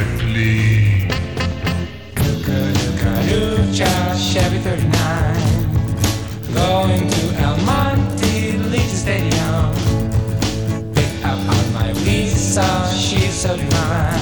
swiftly. Lucha, Chevy 39, going to El Monte Legion Stadium. Pick up on my Lisa, she's so divine.